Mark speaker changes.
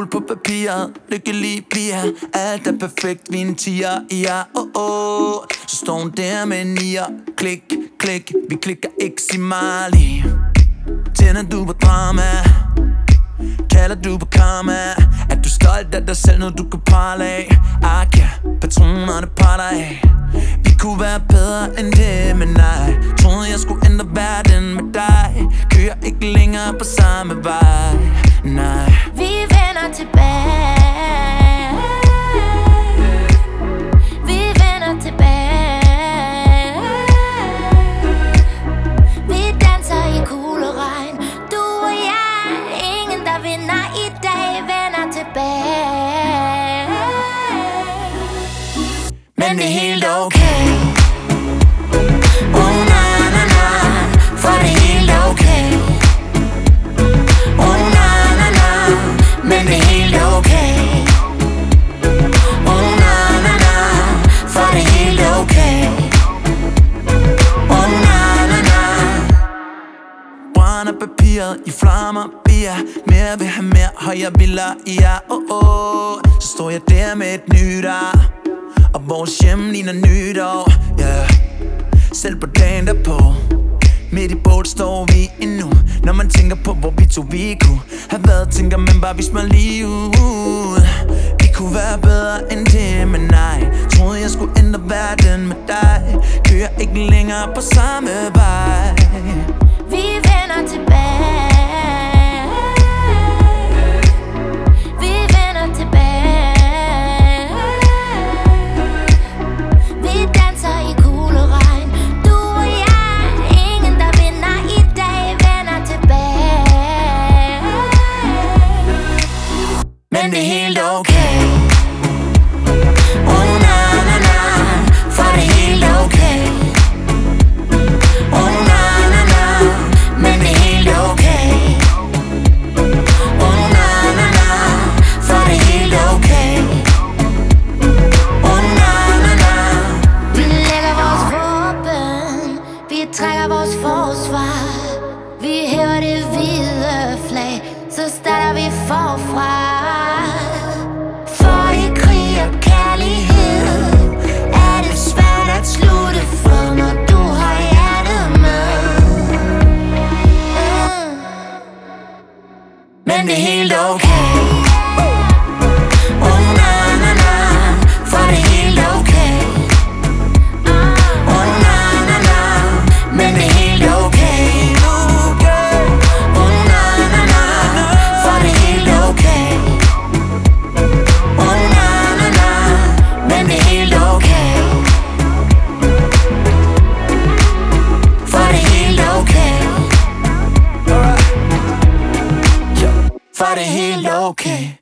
Speaker 1: på papiret, lykkelig bliver. Alt er perfekt, vi er en tiger, ja, Så står hun der med en nier. Klik, klik, vi klikker ikke, sig mig lige. Tænder du på drama? Kalder du på karma? Er du stolt af dig selv, når du kan prale af? Ja, patronerne parter af. Vi kunne være bedre end det, men nej. Troede jeg skulle ændre verden med dig. Kører ikke længere på samme vej, nej.
Speaker 2: Vi vender tilbage. Vi vender tilbage. Vi danser i kugleregn. Du og jeg, ingen der vinder i dag. Vender tilbage.
Speaker 1: Men det er helt okay.
Speaker 2: Na na na, for det er helt okay.
Speaker 1: Na na na, men det er helt okay.
Speaker 2: Na na na, for det er helt okay.
Speaker 1: Na na na. Brænder papiret i flammer, bier. Mere vil have mere, højere biler, ja, Så står jeg der med et nytår, og vores hjem ligner nytår, yeah. Selv på dagen derpå, midt i båd står vi endnu. Når man tænker på, hvor vi to vi kunne have været, tænker man bare, vi smør lige ud. Vi kunne være bedre end det, men nej. Troede jeg skulle ændre verden med dig. Kører ikke længere på samme vej.
Speaker 2: Vi vender tilbage. Vi vender tilbage. Vi danser i kugleregn. Du og jeg, ingen der vinder i dag. Vender tilbage.
Speaker 1: Men det er helt okay.
Speaker 2: Na na na, for det er helt okay.
Speaker 1: Na na na, men det er helt okay.
Speaker 2: Na na na, for det er helt okay.
Speaker 1: Na na na.
Speaker 2: Vi lægger vores våben, vi trækker vores forsvar. Vi hæver det hvide flag, så starter vi forfra. For i krig og kærlighed er det svært at slutte, for når du har hjertet med.
Speaker 1: Men det er helt okay.
Speaker 2: Na na na, for det er helt okay.
Speaker 1: Na na na, men det er helt okay.
Speaker 2: Na na na, for det er helt okay.
Speaker 1: Na na na, men det er helt okay.
Speaker 2: For det er helt okay.
Speaker 1: For det er helt okay.